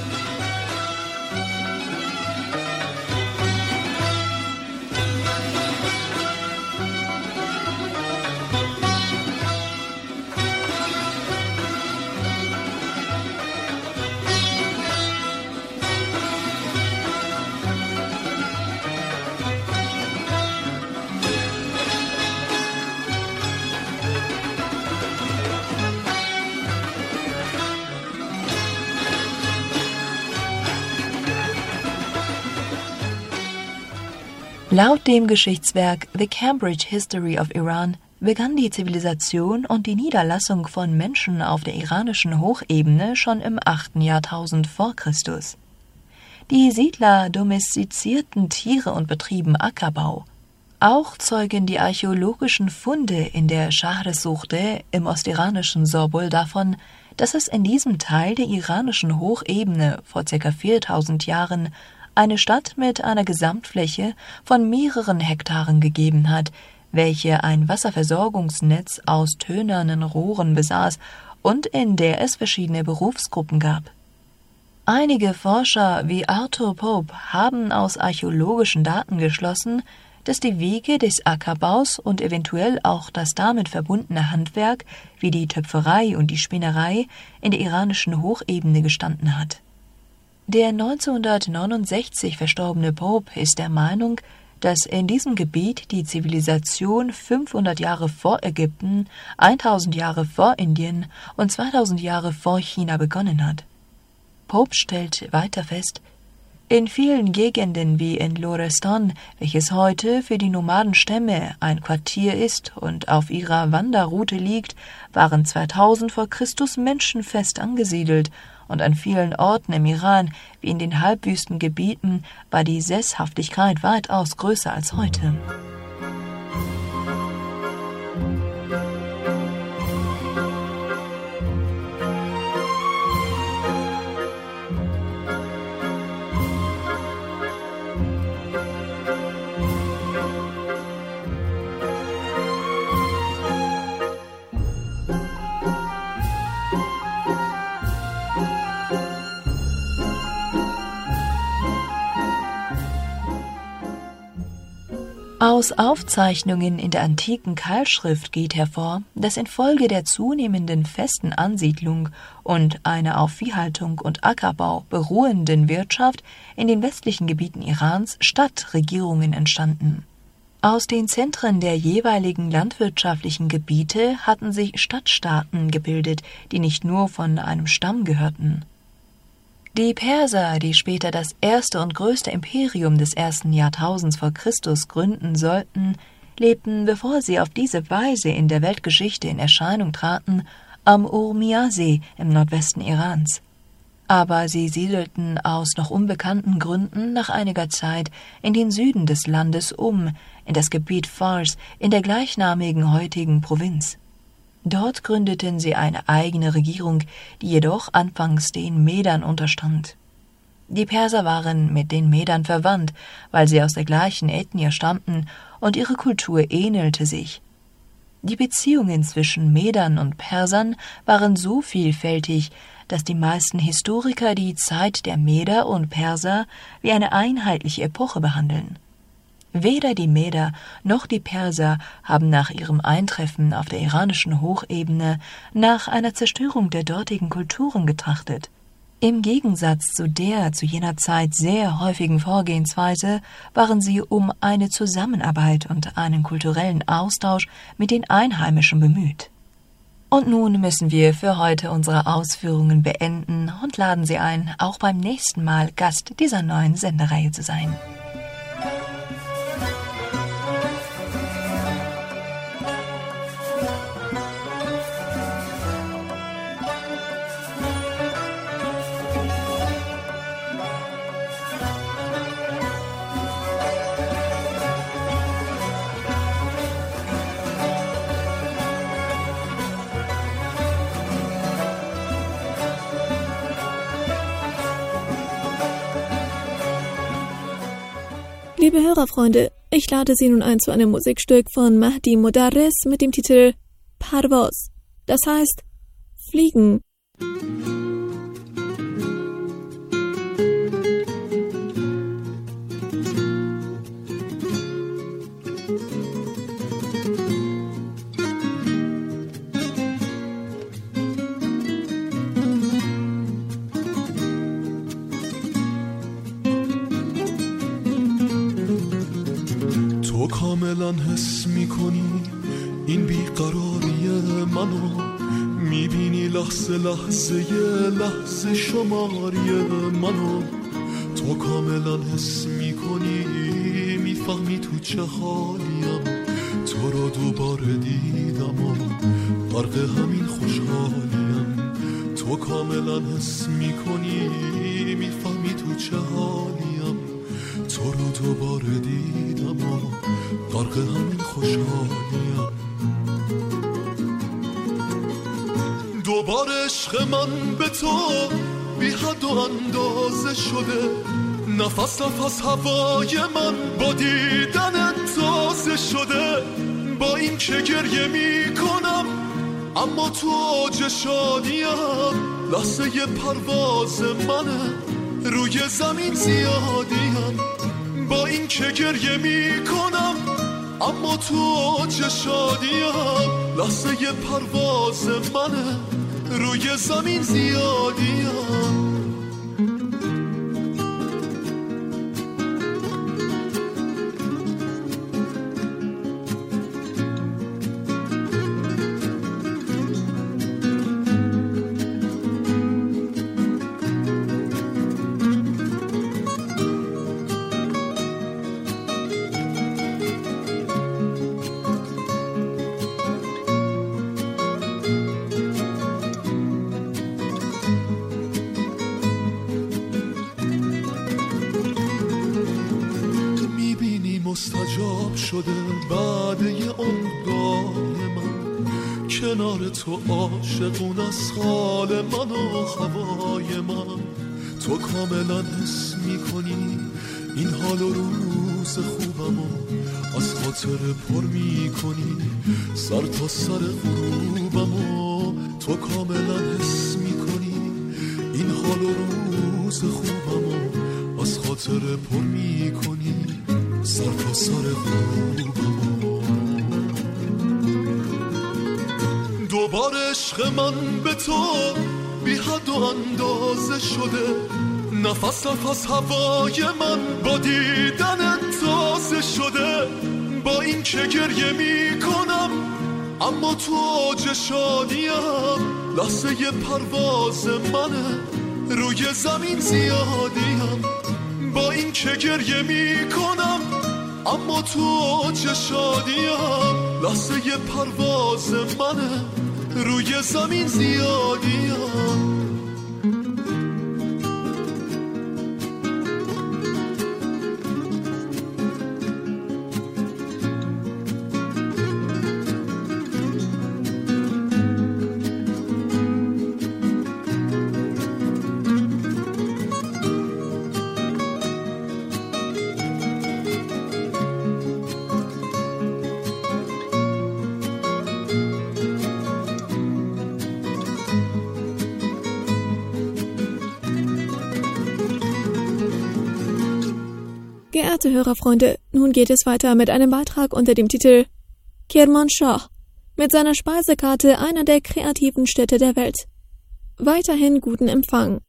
Laut dem Geschichtswerk The Cambridge History of Iran begann die Zivilisation und die Niederlassung von Menschen auf der iranischen Hochebene schon im achten Jahrtausend vor Christus. Die Siedler domestizierten Tiere und betrieben Ackerbau. Auch zeugen die archäologischen Funde in der Shahr-e-Sukhde im ostiranischen Sorbol davon, dass es in diesem Teil der iranischen Hochebene vor ca. viertausend Jahren eine Stadt mit einer Gesamtfläche von mehreren Hektaren gegeben hat, welche ein Wasserversorgungsnetz aus tönernen Rohren besaß und in der es verschiedene Berufsgruppen gab. Einige Forscher wie Arthur Pope haben aus archäologischen Daten geschlossen, dass die Wege des Ackerbaus und eventuell auch das damit verbundene Handwerk wie die Töpferei und die Spinnerei in der iranischen Hochebene gestanden hat. Der neunzehnhundertneunundsechzig verstorbene Pope ist der Meinung, dass in diesem Gebiet die Zivilisation fünfhundert Jahre vor Ägypten, tausend Jahre vor Indien und zweitausend Jahre vor China begonnen hat. Pope stellt weiter fest, in vielen Gegenden wie in Lorestan, welches heute für die Nomadenstämme ein Quartier ist und auf ihrer Wanderroute liegt, waren zweitausend vor Christus Menschen fest angesiedelt, und an vielen Orten im Iran, wie in den Halbwüstengebieten, war die Sesshaftigkeit weitaus größer als heute. Aus Aufzeichnungen in der antiken Keilschrift geht hervor, dass infolge der zunehmenden festen Ansiedlung und einer auf Viehhaltung und Ackerbau beruhenden Wirtschaft in den westlichen Gebieten Irans Stadtregierungen entstanden. Aus den Zentren der jeweiligen landwirtschaftlichen Gebiete hatten sich Stadtstaaten gebildet, die nicht nur von einem Stamm gehörten. Die Perser, die später das erste und größte Imperium des ersten Jahrtausends vor Christus gründen sollten, lebten, bevor sie auf diese Weise in der Weltgeschichte in Erscheinung traten, am Urmia-See im Nordwesten Irans. Aber sie siedelten aus noch unbekannten Gründen nach einiger Zeit in den Süden des Landes um, in das Gebiet Fars in der gleichnamigen heutigen Provinz. Dort gründeten sie eine eigene Regierung, die jedoch anfangs den Medern unterstand. Die Perser waren mit den Medern verwandt, weil sie aus der gleichen Ethnie stammten und ihre Kultur ähnelte sich. Die Beziehungen zwischen Medern und Persern waren so vielfältig, dass die meisten Historiker die Zeit der Meder und Perser wie eine einheitliche Epoche behandeln. Weder die Meder noch die Perser haben nach ihrem Eintreffen auf der iranischen Hochebene nach einer Zerstörung der dortigen Kulturen getrachtet. Im Gegensatz zu der zu jener Zeit sehr häufigen Vorgehensweise waren sie um eine Zusammenarbeit und einen kulturellen Austausch mit den Einheimischen bemüht. Und nun müssen wir für heute unsere Ausführungen beenden und laden Sie ein, auch beim nächsten Mal Gast dieser neuen Sendereihe zu sein. Liebe Hörerfreunde, ich lade Sie nun ein zu einem Musikstück von Mahdi Modarres mit dem Titel Parvaz, das heißt Fliegen. تو کاملا حس میکنی این بیقراری منو، میبینی لحظه لحظه لحظه شماری منو، تو کاملا حس میکنی میکنی میفهمی تو چه حالیم، تو رو دوباره دیدم و غرق همین خوشحالیم. تو کاملا حس میکنی میفهمی تو چه حالیم، تو رو دوباره دیدم و غرق همین خوشحالیم. دوباره عشق من به تو بی حد و اندازه شده، نفس نفس هوای من با دیدن تازه شده. با این که گریه می کنم اما تو اوج شادیم، لحظه ی پرواز منه روی زمین زیادیم. با این که گریه می کنم اما تو اوج شادیم، لحظه ی پرواز منه روی زمین زیادیم. مستجاب شده بعد یه عمرای من، کنار تو عاشقون از حال من و هوای من. تو کاملا حس میکنی این حال و روز خوبم و از خاطر پر میکنی سر تا سر غروبم و تو کاملا حس میکنی این حال و روز خوبم و از خاطر پر میکنی سر تا سر غروبم. دوباره عشق من به تو بی حد و اندازه شده، نفس نفس هوای من با دیدن تازه شده. با این که گریه می کنم اما تو اوج شادیم، لحظه ی پرواز منه روی زمین زیادیم. با این که گریه می کنم اما تو اوج شادیم، لحظه ی پرواز منه روی زمین زیادیم. Geehrte Hörerfreunde, nun geht es weiter mit einem Beitrag unter dem Titel Kermanshah mit seiner Speisekarte einer der kreativen Städte der Welt. Weiterhin guten Empfang.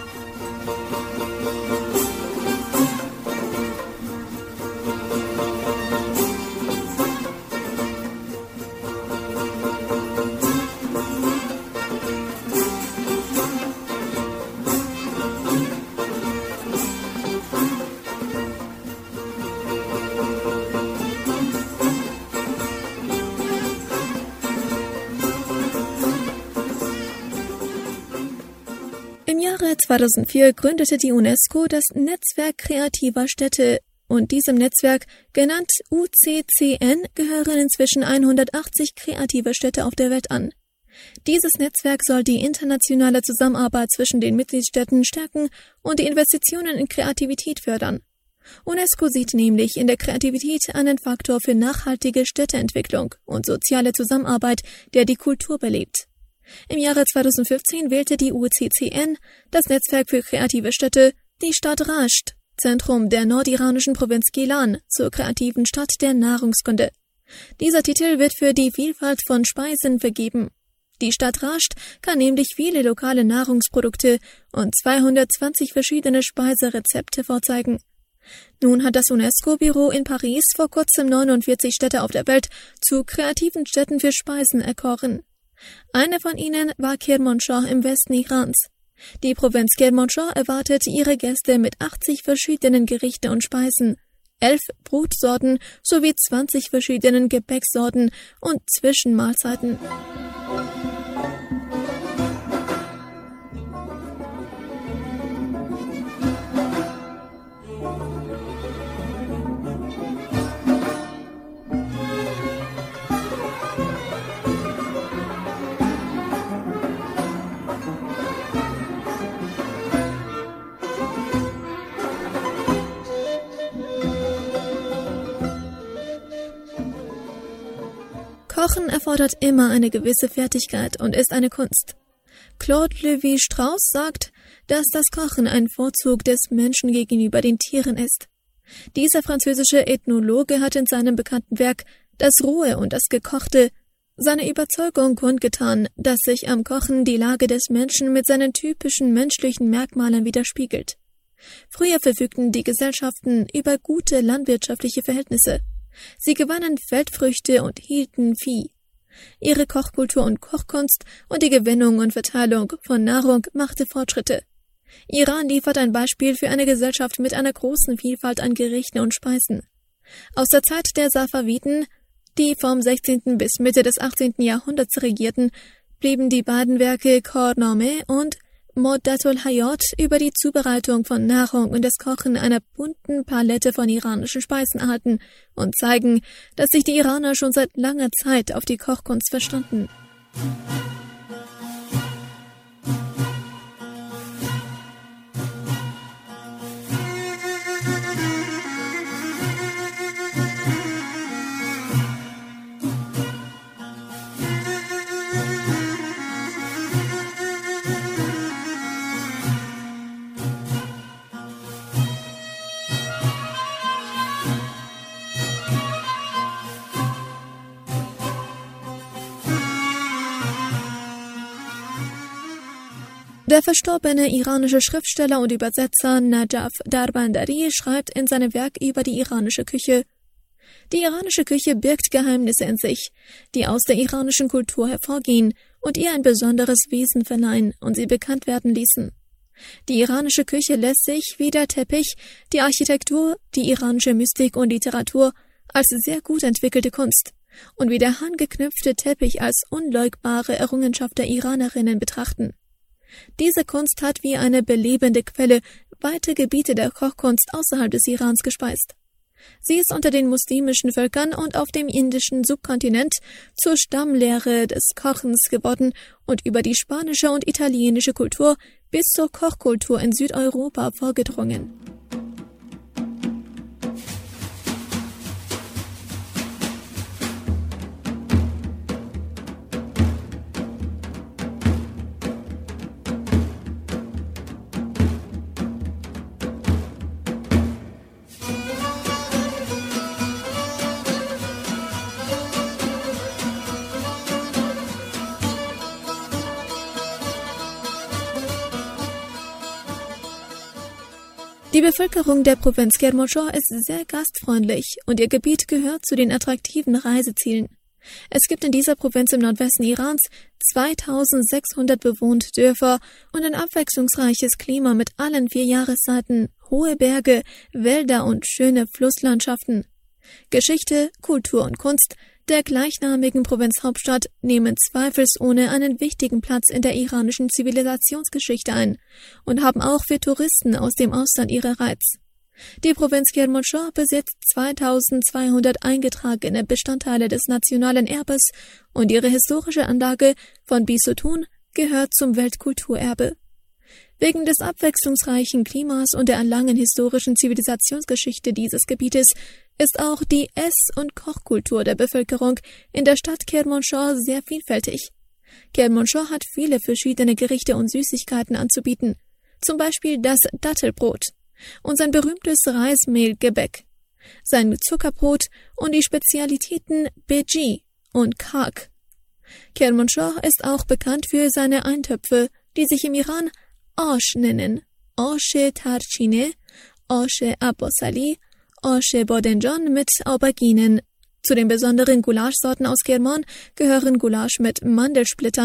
Im Jahre zweitausendvier gründete die UNESCO das Netzwerk kreativer Städte und diesem Netzwerk, genannt U C C N, gehören inzwischen hundertachtzig kreative Städte auf der Welt an. Dieses Netzwerk soll die internationale Zusammenarbeit zwischen den Mitgliedstaaten stärken und die Investitionen in Kreativität fördern. UNESCO sieht nämlich in der Kreativität einen Faktor für nachhaltige Städteentwicklung und soziale Zusammenarbeit, der die Kultur belebt. Im Jahre zweitausendfünfzehn wählte die U C C N das Netzwerk für kreative Städte die Stadt Rasht, Zentrum der nordiranischen Provinz Gilan, zur kreativen Stadt der Nahrungskunde. Dieser Titel wird für die Vielfalt von Speisen vergeben. Die Stadt Rasht kann nämlich viele lokale Nahrungsprodukte und zweihundertzwanzig verschiedene Speiserezepte vorzeigen. Nun hat das UNESCO-Büro in Paris vor kurzem neunundvierzig Städte auf der Welt zu kreativen Städten für Speisen erkoren. Eine von ihnen war Kermanshah im Westen Irans. Die Provinz Kermanshah erwartet ihre Gäste mit achtzig verschiedenen Gerichten und Speisen, elf Brotsorten sowie zwanzig verschiedenen Gebäcksorten und Zwischenmahlzeiten. Kochen erfordert immer eine gewisse Fertigkeit und ist eine Kunst. Claude Lévi-Strauss sagt, dass das Kochen ein Vorzug des Menschen gegenüber den Tieren ist. Dieser französische Ethnologe hat in seinem bekannten Werk »Das Rohe und das Gekochte« seine Überzeugung kundgetan, dass sich am Kochen die Lage des Menschen mit seinen typischen menschlichen Merkmalen widerspiegelt. Früher verfügten die Gesellschaften über gute landwirtschaftliche Verhältnisse. Sie gewannen Feldfrüchte und hielten Vieh. Ihre Kochkultur und Kochkunst und die Gewinnung und Verteilung von Nahrung machte Fortschritte. Iran liefert ein Beispiel für eine Gesellschaft mit einer großen Vielfalt an Gerichten und Speisen. Aus der Zeit der Safawiden, die vom sechzehnten bis Mitte des achtzehnten Jahrhunderts regierten, blieben die beiden Werke Khor-Nameh und Moddatul Hayat über die Zubereitung von Nahrung und das Kochen einer bunten Palette von iranischen Speisen erhalten und zeigen, dass sich die Iraner schon seit langer Zeit auf die Kochkunst verstanden. Der verstorbene iranische Schriftsteller und Übersetzer Najaf Darbandari schreibt in seinem Werk über die iranische Küche: Die iranische Küche birgt Geheimnisse in sich, die aus der iranischen Kultur hervorgehen und ihr ein besonderes Wesen verleihen und sie bekannt werden ließen. Die iranische Küche lässt sich wie der Teppich, die Architektur, die iranische Mystik und Literatur als sehr gut entwickelte Kunst und wie der handgeknüpfte Teppich als unleugbare Errungenschaft der Iranerinnen betrachten. Diese Kunst hat wie eine belebende Quelle weite Gebiete der Kochkunst außerhalb des Irans gespeist. Sie ist unter den muslimischen Völkern und auf dem indischen Subkontinent zur Stammlehre des Kochens geworden und über die spanische und italienische Kultur bis zur Kochkultur in Südeuropa vorgedrungen. Die Bevölkerung der Provinz Kermanshah ist sehr gastfreundlich und ihr Gebiet gehört zu den attraktiven Reisezielen. Es gibt in dieser Provinz im Nordwesten Irans zweitausendsechshundert bewohnte Dörfer und ein abwechslungsreiches Klima mit allen vier Jahreszeiten, hohe Berge, Wälder und schöne Flusslandschaften. Geschichte, Kultur und Kunst der gleichnamigen Provinzhauptstadt nehmen zweifelsohne einen wichtigen Platz in der iranischen Zivilisationsgeschichte ein und haben auch für Touristen aus dem Ausland ihre Reiz. Die Provinz Kermanshah besitzt zweitausendzweihundert eingetragene Bestandteile des nationalen Erbes und ihre historische Anlage von Bisutun gehört zum Weltkulturerbe. Wegen des abwechslungsreichen Klimas und der langen historischen Zivilisationsgeschichte dieses Gebietes ist auch die Ess- und Kochkultur der Bevölkerung in der Stadt Kermanshah sehr vielfältig. Kermanshah hat viele verschiedene Gerichte und Süßigkeiten anzubieten, zum Beispiel das Dattelbrot und sein berühmtes Reismehlgebäck, sein Zuckerbrot und die Spezialitäten Beji und Kak. Kermanshah ist auch bekannt für seine Eintöpfe, die sich im Iran Ash nennen, Ashe Tarchine, Ashe Abbasali, Ashe Badenjan mit Auberginen. Zu den besonderen Gulaschsorten aus Kerman gehören Gulasch mit Mandelsplittern,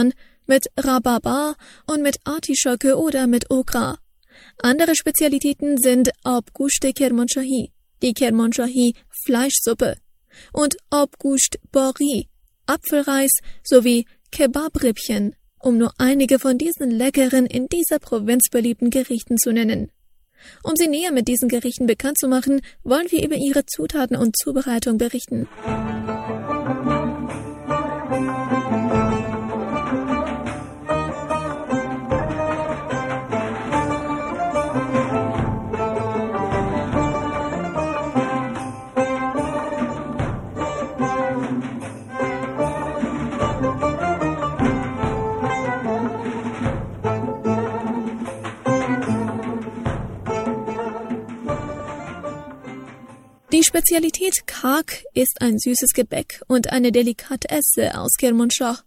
mit Rhabarber und mit Artischocke oder mit Okra. Andere Spezialitäten sind Abguşte Kermanşahi, die Kermanşahi Fleischsuppe, und Abguşt Bari, Apfelreis sowie Kebabrippchen, um nur einige von diesen leckeren, in dieser Provinz beliebten Gerichten zu nennen. Um Sie näher mit diesen Gerichten bekannt zu machen, wollen wir über ihre Zutaten und Zubereitung berichten. Die Spezialität Kak ist ein süßes Gebäck und eine Delikatesse aus Kermanshah.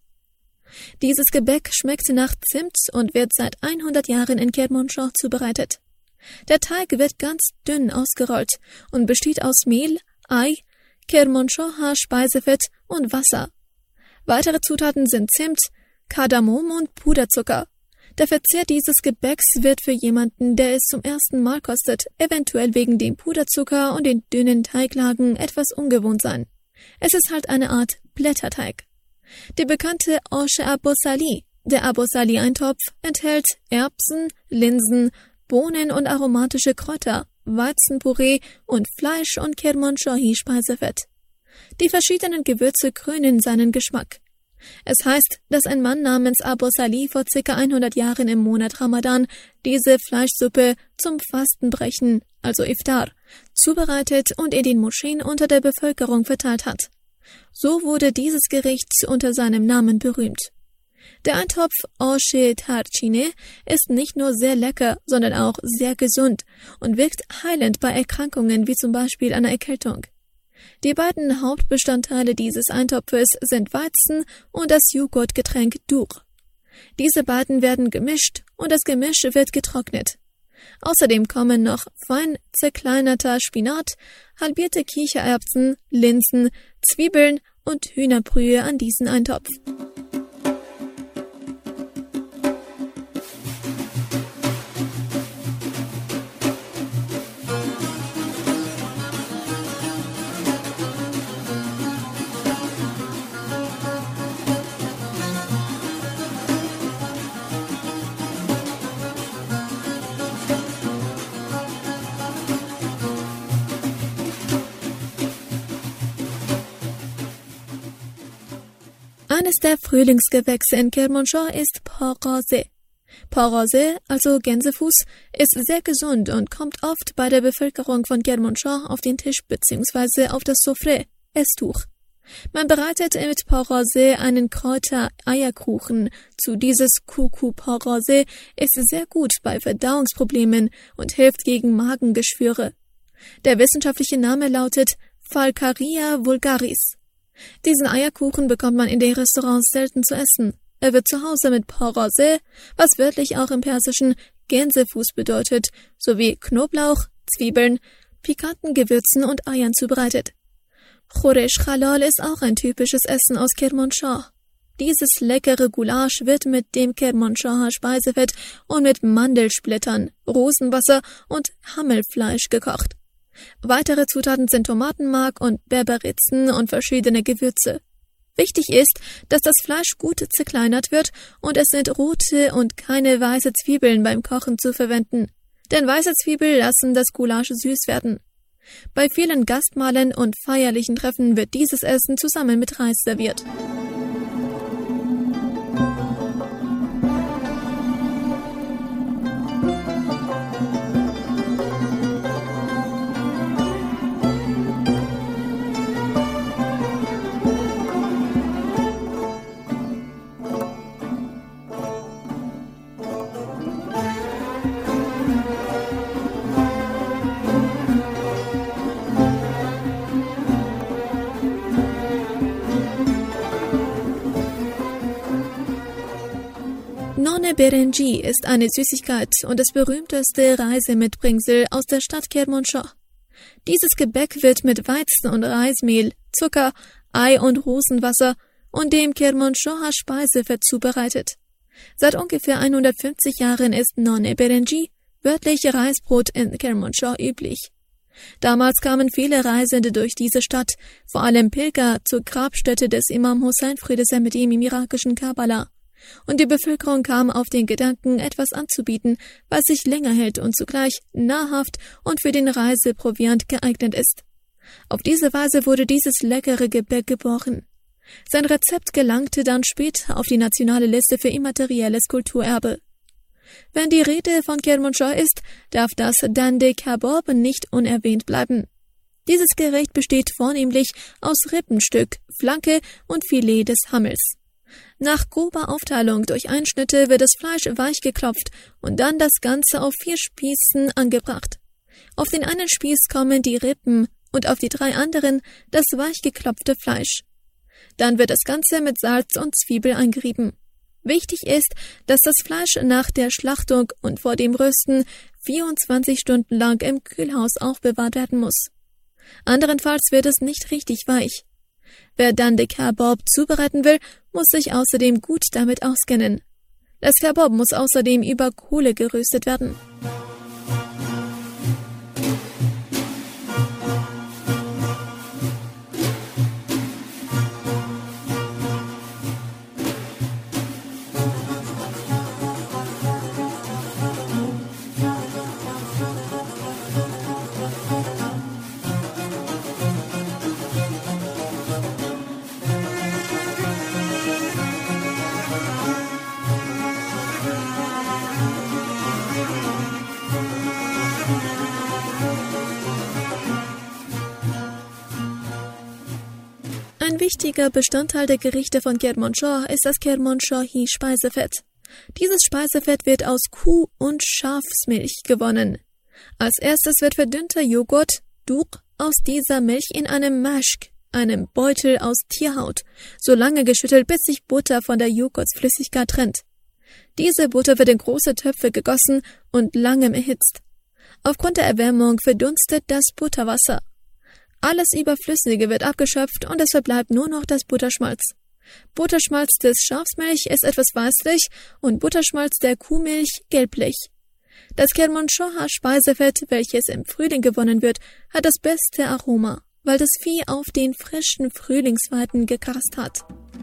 Dieses Gebäck schmeckt nach Zimt und wird seit hundert Jahren in Kermanshah zubereitet. Der Teig wird ganz dünn ausgerollt und besteht aus Mehl, Ei, Kermanshah Speisefett und Wasser. Weitere Zutaten sind Zimt, Kardamom und Puderzucker. Der Verzehr dieses Gebäcks wird für jemanden, der es zum ersten Mal kostet, eventuell wegen dem Puderzucker und den dünnen Teiglagen etwas ungewohnt sein. Es ist halt eine Art Blätterteig. Die bekannte Osche Abosali, der Abosali-Eintopf, enthält Erbsen, Linsen, Bohnen und aromatische Kräuter, Weizenpüree und Fleisch und Kermanşahi Speisefett. Die verschiedenen Gewürze krönen seinen Geschmack. Es heißt, dass ein Mann namens Abosali vor ca. hundert Jahren im Monat Ramadan diese Fleischsuppe zum Fastenbrechen, also Iftar, zubereitet und in den Moscheen unter der Bevölkerung verteilt hat. So wurde dieses Gericht unter seinem Namen berühmt. Der Eintopf Osche Tarçine ist nicht nur sehr lecker, sondern auch sehr gesund und wirkt heilend bei Erkrankungen wie zum Beispiel einer Erkältung. Die beiden Hauptbestandteile dieses Eintopfes sind Weizen und das Joghurtgetränk Dur. Diese beiden werden gemischt und das Gemisch wird getrocknet. Außerdem kommen noch fein zerkleinerter Spinat, halbierte Kichererbsen, Linsen, Zwiebeln und Hühnerbrühe an diesen Eintopf. Eines der Frühlingsgewächse in Kermanshah ist Parase. Parase, also Gänsefuß, ist sehr gesund und kommt oft bei der Bevölkerung von Kermanshah auf den Tisch bzw. auf das Sofre, Esstuch. Man bereitet mit Parase einen Kräuter-Eierkuchen zu. Dieses Kuku Parase ist sehr gut bei Verdauungsproblemen und hilft gegen Magengeschwüre. Der wissenschaftliche Name lautet Falcaria vulgaris. Diesen Eierkuchen bekommt man in den Restaurants selten zu essen. Er wird zu Hause mit Parase, was wörtlich auch im Persischen Gänsefuß bedeutet, sowie Knoblauch, Zwiebeln, pikanten Gewürzen und Eiern zubereitet. Khoresh Khalal ist auch ein typisches Essen aus Kermanshah. Dieses leckere Gulasch wird mit dem Kermanshah Speisefett und mit Mandelsplittern, Rosenwasser und Hammelfleisch gekocht. Weitere Zutaten sind Tomatenmark und Berberitzen und verschiedene Gewürze. Wichtig ist, dass das Fleisch gut zerkleinert wird und es sind rote und keine weiße Zwiebeln beim Kochen zu verwenden, denn weiße Zwiebeln lassen das Gulasch süß werden. Bei vielen Gastmahlen und feierlichen Treffen wird dieses Essen zusammen mit Reis serviert. Nonne Berengi ist eine Süßigkeit und das berühmteste Reisemitbringsel aus der Stadt Kermanshah. Dieses Gebäck wird mit Weizen- und Reismehl, Zucker, Ei und Rosenwasser und dem Kermanshah Speisefett zubereitet. Seit ungefähr hundertfünfzig Jahren ist Nonne Berenji, wörtlich Reisbrot, in Kermanshah üblich. Damals kamen viele Reisende durch diese Stadt, vor allem Pilger, zur Grabstätte des Imam Hussein, Friede sei mit ihm, im irakischen Karbala. Und die Bevölkerung kam auf den Gedanken, etwas anzubieten, was sich länger hält und zugleich nahrhaft und für den Reiseproviant geeignet ist. Auf diese Weise wurde dieses leckere Gebäck geboren. Sein Rezept gelangte dann später auf die nationale Liste für immaterielles Kulturerbe. Wenn die Rede von Kermanshah ist, darf das Dande Kabob nicht unerwähnt bleiben. Dieses Gericht besteht vornehmlich aus Rippenstück, Flanke und Filet des Hammels. Nach grober Aufteilung durch Einschnitte wird das Fleisch weich geklopft und dann das Ganze auf vier Spießen angebracht. Auf den einen Spieß kommen die Rippen und auf die drei anderen das weich geklopfte Fleisch. Dann wird das Ganze mit Salz und Zwiebel eingerieben. Wichtig ist, dass das Fleisch nach der Schlachtung und vor dem Rösten vierundzwanzig Stunden lang im Kühlhaus aufbewahrt werden muss. Anderenfalls wird es nicht richtig weich. Wer Dande Kabob zubereiten will, muss sich außerdem gut damit auskennen. Das Kabob muss außerdem über Kohle geröstet werden. Ein wichtiger Bestandteil der Gerichte von Kermanshah ist das Kermanshahi-Speisefett. Dieses Speisefett wird aus Kuh- und Schafsmilch gewonnen. Als erstes wird verdünnter Joghurt, Duq, aus dieser Milch in einem Mashk, einem Beutel aus Tierhaut, so lange geschüttelt, bis sich Butter von der Joghurtflüssigkeit trennt. Diese Butter wird in große Töpfe gegossen und langem erhitzt. Aufgrund der Erwärmung verdunstet das Butterwasser. Alles Überflüssige wird abgeschöpft und es verbleibt nur noch das Butterschmalz. Butterschmalz des Schafsmilch ist etwas weißlich und Butterschmalz der Kuhmilch gelblich. Das Kermanshah-Speisefett, welches im Frühling gewonnen wird, hat das beste Aroma, weil das Vieh auf den frischen Frühlingsweiden gegrast hat.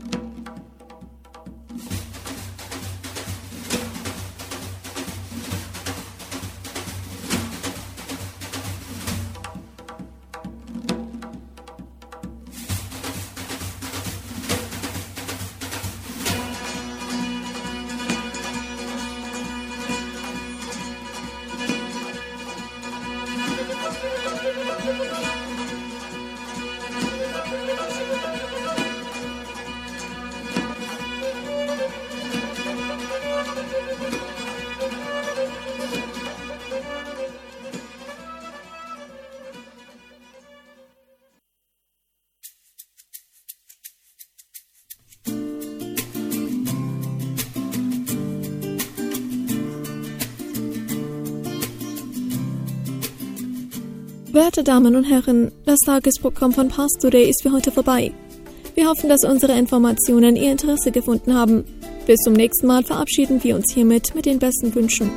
Werte Damen und Herren, das Tagesprogramm von Pars Today ist für heute vorbei. Wir hoffen, dass unsere Informationen Ihr Interesse gefunden haben. Bis zum nächsten Mal verabschieden wir uns hiermit mit den besten Wünschen.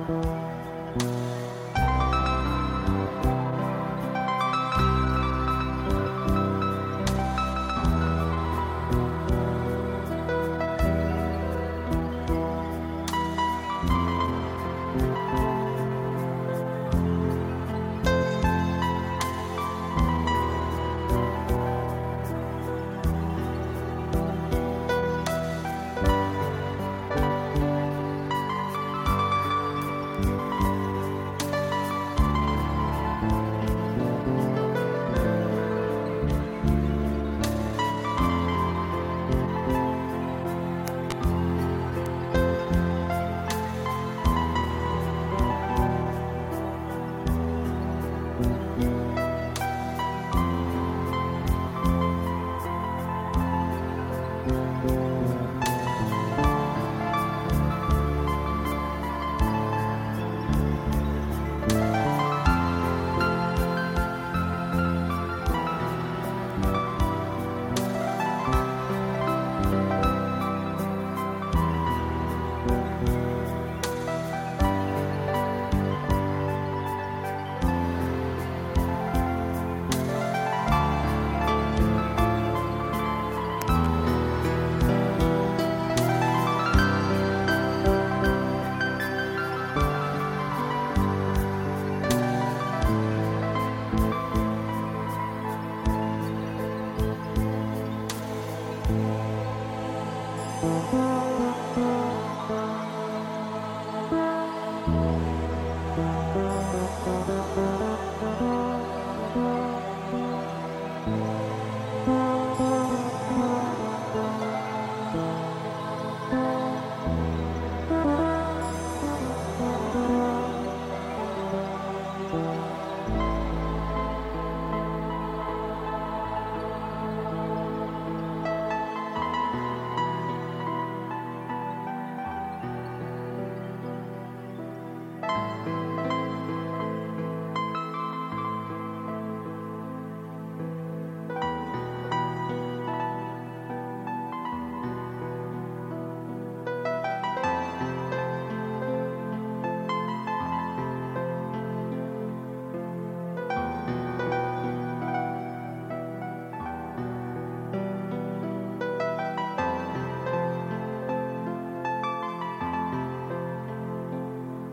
Musik